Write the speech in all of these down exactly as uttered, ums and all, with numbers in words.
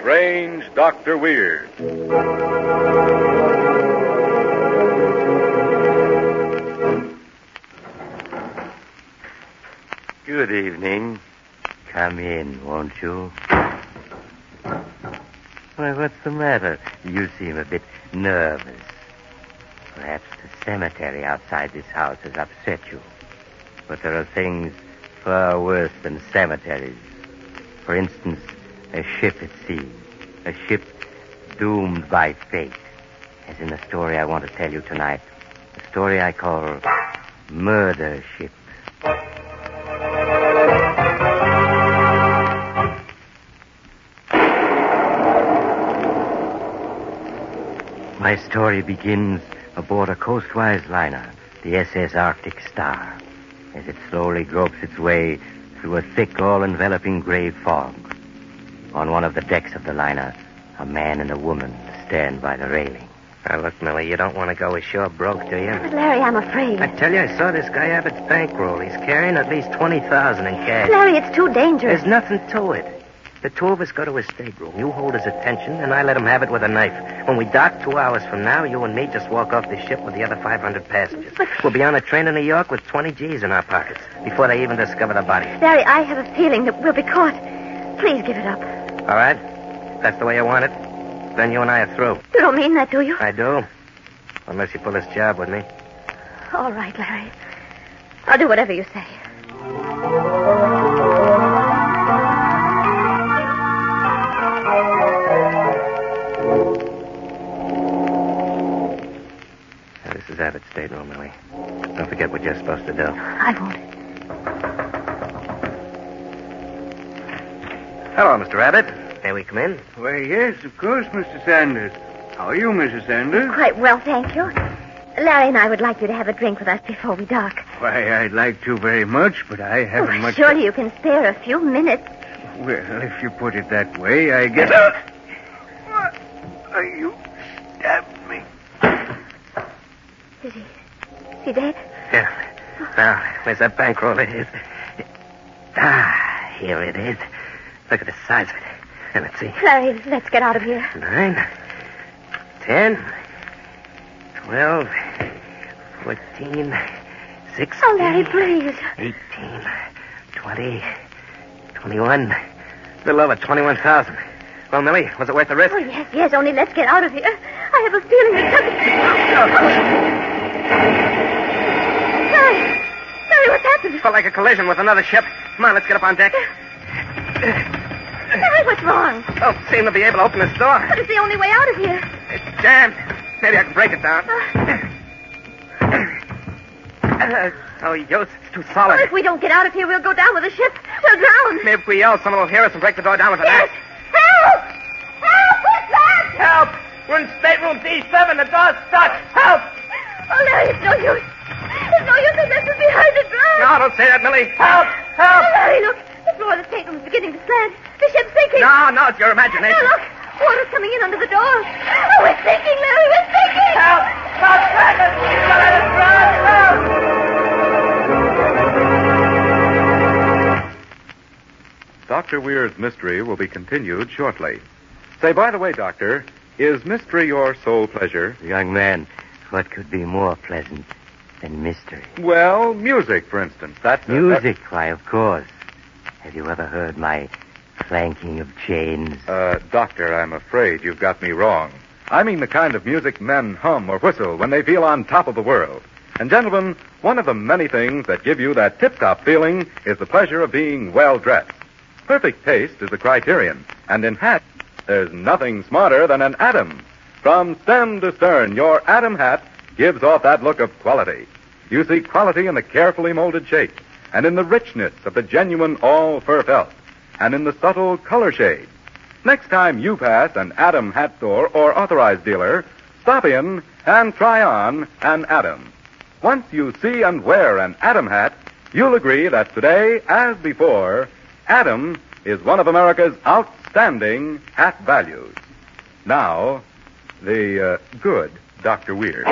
Strange Doctor Weird. Good evening. Come in, won't you? Why, what's the matter? You seem a bit nervous. Perhaps the cemetery outside this house has upset you. But there are things far worse than cemeteries. For instance, a ship at sea. A ship doomed by fate. As in the story I want to tell you tonight. A story I call Murder Ship. My story begins aboard a coastwise liner, the S S Arctic Star, as it slowly gropes its way through a thick, all-enveloping gray fog. On one of the decks of the liner, a man and a woman stand by the railing. Now, look, Millie, you don't want to go ashore broke, do you? But, Larry, I'm afraid. I tell you, I saw this guy Abbott's bankroll. He's carrying at least twenty thousand dollars in cash. Larry, it's too dangerous. There's nothing to it. The two of us go to his stateroom. You hold his attention, and I let him have it with a knife. When we dock two hours from now, you and me just walk off the ship with the other five hundred passengers. But... We'll be on a train to New York with twenty G's in our pockets before they even discover the body. Larry, I have a feeling that we'll be caught. Please give it up. All right? That's the way you want it? Then you and I are through. You don't mean that, do you? I do. Unless you pull this job with me. All right, Larry. I'll do whatever you say. Now, this is Abbott's stateroom, Millie. Don't forget what you're supposed to do. I won't. Hello, Mister Abbott. May we come in? Why, yes, of course, Mister Sanders. How are you, Missus Sanders? Quite well, thank you. Larry and I would like you to have a drink with us before we dock. Why, I'd like to very much, but I haven't Oh, much... surely you can spare a few minutes. Well, if you put it that way, I guess... What? Oh, you stabbed me. Is he... Is he dead? Yeah. Now, where's that bankroll of his? Ah, here it is. Look at the size of it. And let's see. Larry, let's get out of here. Nine, ten, twelve, fourteen, sixteen. Oh, Larry, please. Eighteen, twenty, twenty-one. A little over twenty-one thousand. Well, Millie, was it worth the risk? Oh, yes, yes, only let's get out of here. I have a feeling that something... Larry! Larry, what's happened? Felt like a collision with another ship. Come on, let's get up on deck. Larry, what's wrong? Don't seem to be able to open this door. But it's the only way out of here. It's jammed. Maybe I can break it down. Uh, Uh, oh, Yos, it's too solid. Well, if we don't get out of here, we'll go down with the ship. We'll drown. Maybe if we yell, someone will hear us and break the door down with an Yes. axe. Help! Help! What's that? Help! We're in stateroom D seven. The door's stuck. Help! Oh, Larry, it's no use. It's no use. They left us behind the ground. No, don't say that, Millie. Help! Help! Oh, Larry, look. The floor of the stateroom is beginning to slant. The ship's sinking. No, no, it's your imagination. Now, look. Water's coming in under the door. Oh, we're sinking, Larry. We're sinking. Help! Help! Dragon! Let us drown! Help! Doctor Weir's mystery will be continued shortly. Say, by the way, Doctor, is mystery your sole pleasure? Young man, what could be more pleasant than mystery? Well, music, for instance. That's a- Music, why, of course. Have you ever heard my clanking of chains? Uh, Doctor, I'm afraid you've got me wrong. I mean the kind of music men hum or whistle when they feel on top of the world. And, gentlemen, one of the many things that give you that tip-top feeling is the pleasure of being well-dressed. Perfect taste is the criterion. And in hats, there's nothing smarter than an Adam. From stem to stern, your Adam hat gives off that look of quality. You see quality in the carefully molded shape, and in the richness of the genuine all-fur felt, and in the subtle color shade. Next time you pass an Adam hat store or authorized dealer, stop in and try on an Adam. Once you see and wear an Adam hat, you'll agree that today, as before, Adam is one of America's outstanding hat values. Now, the uh, good Doctor Weir.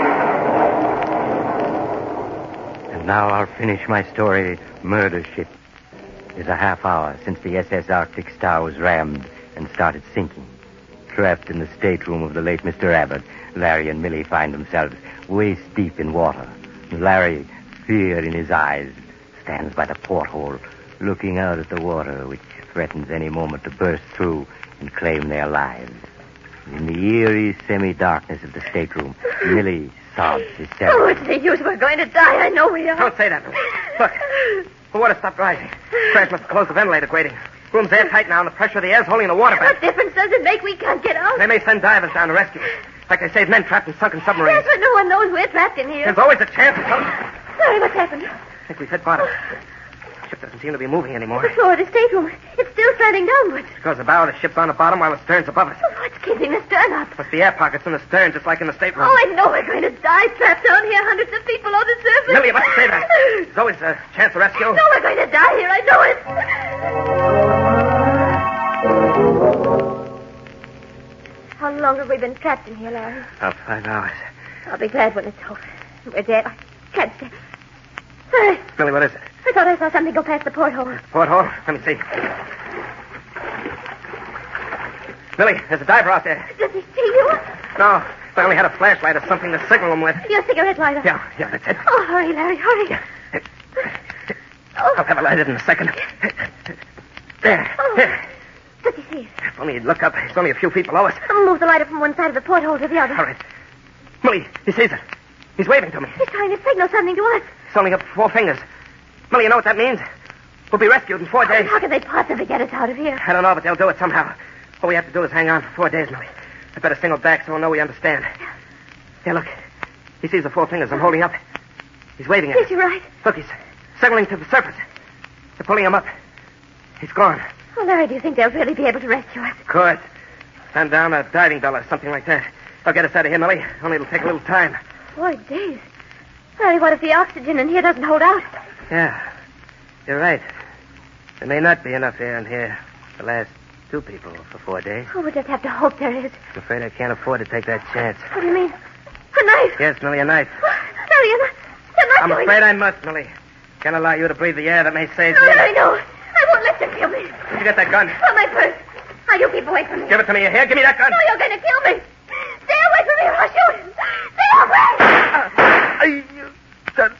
And now I'll finish my story, Murder Ship. It is a half hour since the S S Arctic Star was rammed and started sinking. Trapped in the stateroom of the late Mister Abbott, Larry and Millie find themselves waist deep in water. Larry, fear in his eyes, stands by the porthole, looking out at the water, which threatens any moment to burst through and claim their lives. In the eerie semi-darkness of the stateroom, Millie sobs Oh, hysterically. what's the use? We're going to die. I know we are. Don't say that. Look, the water stopped rising. Crash must have closed the ventilator grating. Room's airtight now, and the pressure of the air's holding the water What back. difference does it make? We can't get out. They may send divers down to rescue us. Like they saved men trapped in sunken submarines. Yes, but no one knows we're trapped in here. There's always a chance of something. Larry, what's happened? I think we've hit bottom. The ship doesn't seem to be moving anymore. The floor of the stateroom. It's still slanting downwards. Because the bow of the ship's on the bottom while the stern's above us. What's keeping the stern up? Must be air pockets in the stern, just like in the stateroom. Oh, I know we're going to die trapped down here, hundreds of feet below the surface. Millie, you mustn't say that. There's always a chance of rescue. No, we're going to die here. I know it. How long have we been trapped in here, Larry? About five hours. I'll be glad when it's over. We're dead. I can't stay. Larry, Millie, what is it? I thought I saw something go past the porthole. Porthole? Let me see. Millie, there's a diver out there. Does he see you? No, I only had a flashlight or something to signal him with. Your cigarette lighter. Yeah, yeah, that's it. Oh, hurry, Larry, hurry. Yeah. Oh. I'll have it lighted in a second. There. Oh. Here. Does he see us? If only he'd look up. It's only a few feet below us. I'll move the lighter from one side of the porthole to the other. All right. Millie, he sees it. He's waving to me. He's trying to signal something to us. He's holding up four fingers. Millie, you know what that means? We'll be rescued in four days. How can they possibly get us out of here? I don't know, but they'll do it somehow. All we have to do is hang on for four days, Millie. I better signal back so we'll know we understand. Yeah, look. He sees the four fingers I'm holding up. He's waving at Yes, us. you're right. Look, he's signaling to the surface. They're pulling him up. He's gone. Oh, Larry, do you think they'll really be able to rescue us? Of course. Send down a diving bell or something like that. They'll get us out of here, Millie. Only it'll take a little time. Four days. Larry, what if the oxygen in here doesn't hold out? Yeah. You're right. There may not be enough air in here to last two people for four days. Oh, we'll just have to hope there is. I'm afraid I can't afford to take that chance. What do you mean? A knife? Yes, Millie, a knife. Larry, you're not, you're not I'm going afraid I must, Millie. Can't allow you to breathe the air that may save No, me. Larry, no. I won't let you kill me. You get that gun. Oh, my purse. Now, you keep away from me. Give it to me. Here, give me that gun. No, you're going to kill me. Stay away from me or I'll shoot. Stay away. I... That...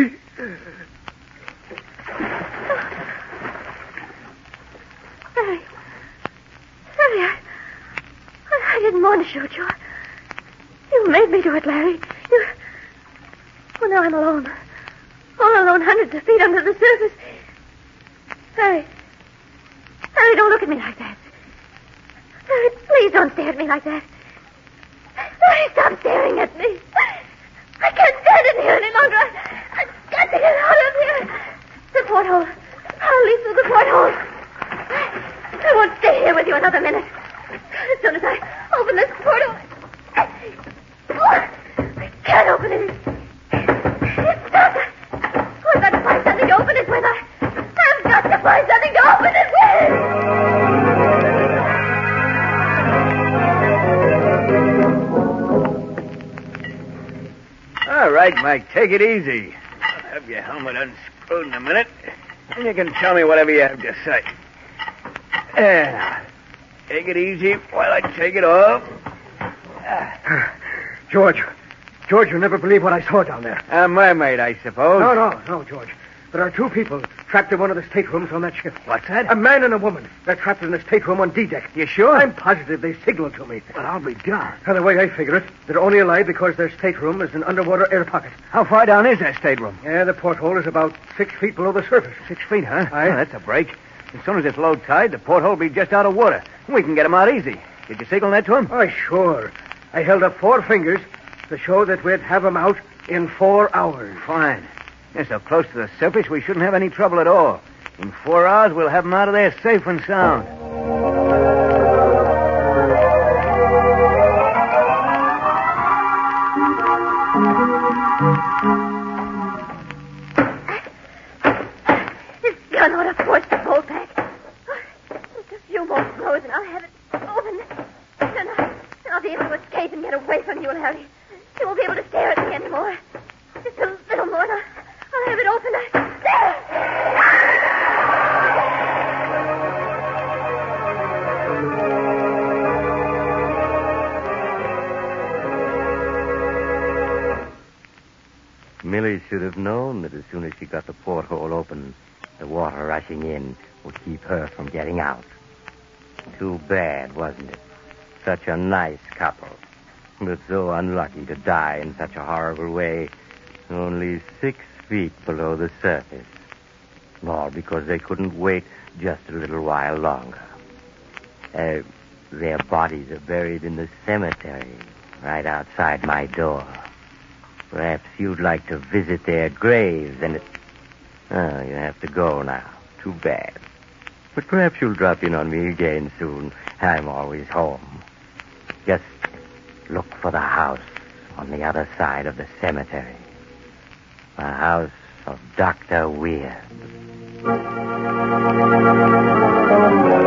Larry. Larry, I... I didn't want to shoot you. You made me do it, Larry. You... Oh, now I'm alone. All alone, hundreds of feet under the surface. Larry. Larry, don't look at me like that. Larry, please don't stare at me like that. Larry, stop staring at me. I can't stand in here any longer. I, I've got to get out of here. The porthole. I'll leave through the porthole. I, I won't stay here with you another minute. As soon as I open this portal... Oh, I can't open it. It's stuck. Oh, I've got to find something to open it with. I, I've got to find something to open it with. All right, Mike, take it easy. I'll have your helmet unscrewed in a minute, and you can tell me whatever you have to say. Yeah. Take it easy while I take it off. George. George, you'll never believe what I saw down there. A mermaid, I suppose. No, no, no, George. There are two people trapped in one of the staterooms on that ship. What's that? A man and a woman. They're trapped in a stateroom on D-deck. You sure? I'm positive they signaled to me. Well, I'll be darned. And the way I figure it, they're only alive because their stateroom is an underwater air pocket. How far down is that stateroom? Yeah, the porthole is about six feet below the surface. Six feet, huh? Aye. Oh, that's a break. As soon as it's low tide, the porthole will be just out of water. We can get him out easy. Did you signal that to him? Oh, sure. I held up four fingers to show that we'd have him out in four hours. Fine. They're so close to the surface, we shouldn't have any trouble at all. In four hours, we'll have him out of there safe and sound. This gun ought to force the bolt back. Just a few more blows and I'll have it open. Then I'll, then I'll be able to escape and get away from you, Larry. You won't be able to stare at me anymore. Just a little more and I'll, I'll have it open. There! should have known that as soon as she got the porthole open, the water rushing in would keep her from getting out. Too bad, wasn't it? Such a nice couple, but so unlucky to die in such a horrible way, only six feet below the surface. All because they couldn't wait just a little while longer. Uh, their bodies are buried in the cemetery right outside my door. Perhaps you'd like to visit their graves and it... Oh, you have to go now. Too bad. But perhaps you'll drop in on me again soon. I'm always home. Just look for the house on the other side of the cemetery. The house of Doctor Weird.